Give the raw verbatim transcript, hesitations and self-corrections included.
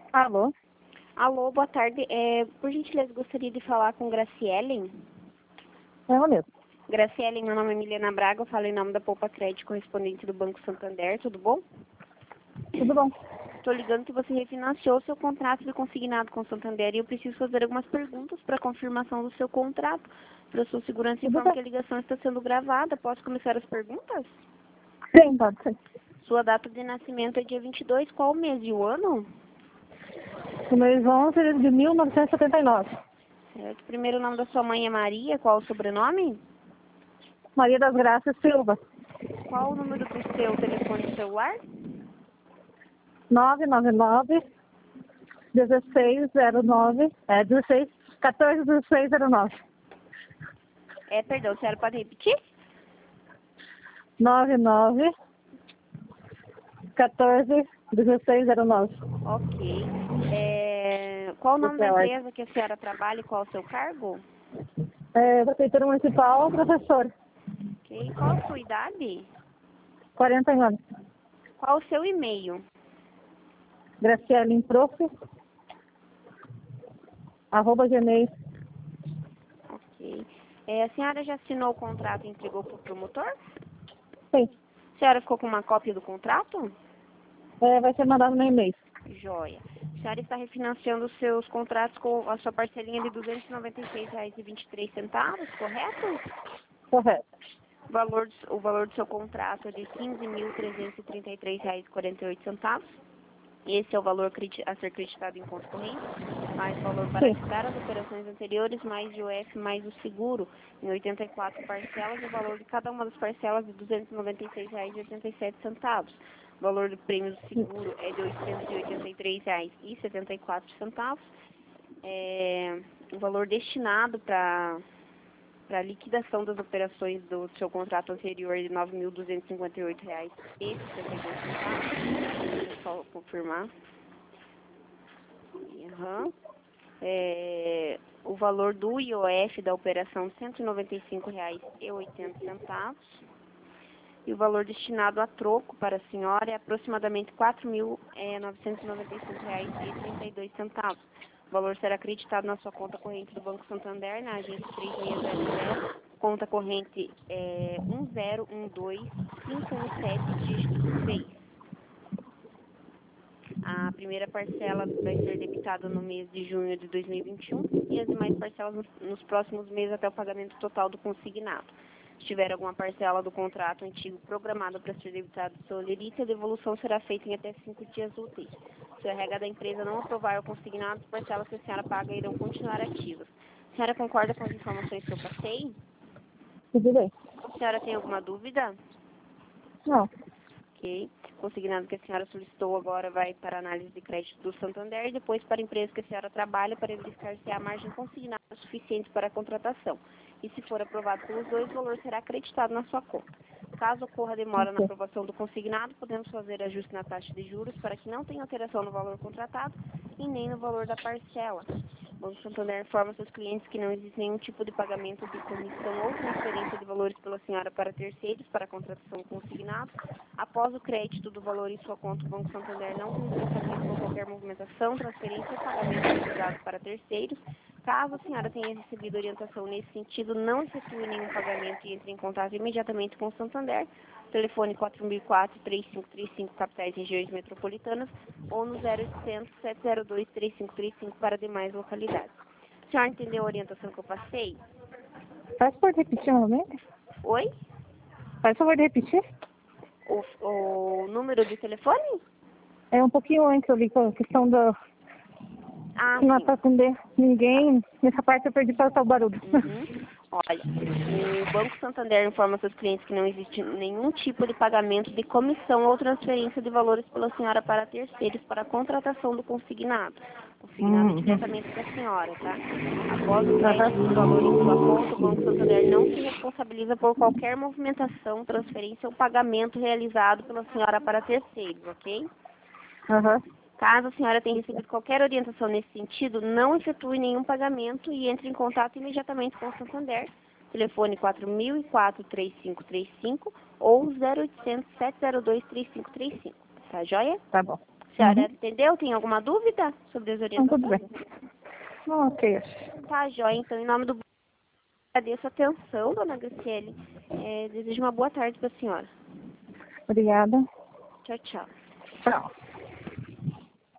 Alô? Alô, boa tarde. É, por gentileza, gostaria de falar com Gracielen. É ela mesmo. Gracielen, meu nome é Milena Braga, eu falo em nome da Poupa Crédito, correspondente do Banco Santander, tudo bom? Tudo bom? Estou ligando que você refinanciou seu contrato de consignado com o Santander e eu preciso fazer algumas perguntas para confirmação do seu contrato. Para sua segurança, Tudo informo bem. que a ligação está sendo gravada. Posso começar as perguntas? Sim, pode ser. Sua data de nascimento é dia vinte e dois, qual o mês e o ano? O mês onze de mil novecentos e setenta e nove. Certo. Primeiro nome da sua mãe é Maria, qual o sobrenome? Maria das Graças Silva. Qual o número do seu telefone celular? nove nove nove, dezesseis zero nove, é dezesseis, quatorze dezesseis zero nove. É, perdão, a senhora pode repetir? nove nove, quatorze dezesseis zero nove. Ok. É, qual o nome Esse da é ótimo. empresa que a senhora trabalha e qual o seu cargo? É, Prefeitura Municipal, professor. Ok. Qual a sua idade? quarenta anos. Qual o seu e-mail? Graciela Prof. Arroba gmail. Ok. É, a senhora já assinou o contrato e entregou para o promotor? Sim. A senhora ficou com uma cópia do contrato? É, vai ser mandado no e-mail. Joia. A senhora está refinanciando os seus contratos com a sua parcelinha de duzentos e noventa e seis reais e vinte e três centavos, correto? Correto. O valor, do- o valor do seu contrato é de quinze mil trezentos e trinta e três reais e quarenta e oito centavos. Esse é o valor credi- a ser creditado em conta corrente, mais o valor para Sim. quitar as operações anteriores, mais I O F, mais o seguro, em oitenta e quatro parcelas, e o valor de cada uma das parcelas de duzentos e noventa e seis reais e oitenta e sete centavos. O valor do prêmio do seguro é de oitocentos e oitenta e três reais e setenta e quatro centavos. É, o valor destinado para para liquidação das operações do seu contrato anterior de nove mil duzentos e cinquenta e oito reais e sessenta e dois centavos. Deixa eu só confirmar. Uhum. É, o valor do I O F da operação cento e noventa e cinco reais e oitenta centavos. E o valor destinado a troco para a senhora é aproximadamente quatro mil novecentos e noventa e cinco reais e trinta e dois centavos. O valor será acreditado na sua conta corrente do Banco Santander, na agência três seis zero zero, conta corrente é, um zero um dois cinco um sete, dígito seis. A primeira parcela vai ser debitada no mês de junho de dois mil e vinte e um e as demais parcelas nos, nos próximos meses até o pagamento total do consignado. Se tiver alguma parcela do contrato antigo programada para ser debitada do seu lerite, a devolução será feita em até cinco dias úteis. Se a regra da empresa não aprovar o consignado, as parcelas que a senhora paga irão continuar ativas. A senhora concorda com as informações que eu passei? Tudo bem. A senhora tem alguma dúvida? Não. Ok. Consignado que a senhora solicitou agora vai para a análise de crédito do Santander e depois para a empresa que a senhora trabalha para verificar se há margem consignada suficiente para a contratação. E se for aprovado pelos dois, o valor será acreditado na sua conta. Caso ocorra demora na Ok. aprovação do consignado, podemos fazer ajuste na taxa de juros para que não tenha alteração no valor contratado e nem no valor da parcela. O Banco Santander informa seus clientes que não existe nenhum tipo de pagamento de comissão ou transferência de valores pela senhora para terceiros para a contratação consignado. Após o crédito do valor em sua conta, o Banco Santander não tem responsabilidade por qualquer movimentação, transferência ou pagamento realizado para terceiros. Caso a senhora tenha recebido orientação nesse sentido, não efetue nenhum pagamento e entre em contato imediatamente com o Santander. Telefone quatro mil e quatro, três cinco três cinco, capitais e regiões metropolitanas, ou no zero oitocentos, sete zero dois, três cinco três cinco para demais localidades. A senhora entendeu a orientação que eu passei? Faz favor de repetir novamente? Oi? Faz favor de repetir? O, o número de telefone? É um pouquinho antes ali, com a questão da... Ah, Não é sim. para atender ninguém. Nessa parte eu perdi para o barulho. Uhum. Olha, o Banco Santander informa seus clientes que não existe nenhum tipo de pagamento de comissão ou transferência de valores pela senhora para terceiros para a contratação do consignado. Consignado é Uhum. diretamente da senhora, tá? Após o crédito do Aham. valor em sua conta, o Banco Santander não se responsabiliza por qualquer movimentação, transferência ou pagamento realizado pela senhora para terceiros, ok? Aham. Caso a senhora tenha recebido qualquer orientação nesse sentido, não efetue nenhum pagamento e entre em contato imediatamente com o Santander. Telefone quatro mil e quatro, três cinco três cinco ou zero oitocentos, sete zero dois, três cinco três cinco. Tá joia? Tá bom. senhora Uhum. entendeu? Tem alguma dúvida sobre as Então, tudo orientações? bem. Ok. Tá, joia. Então, em nome do... Agradeço a atenção, dona Graciele. É, desejo uma boa tarde para a senhora. Obrigada. Tchau, tchau. Tchau.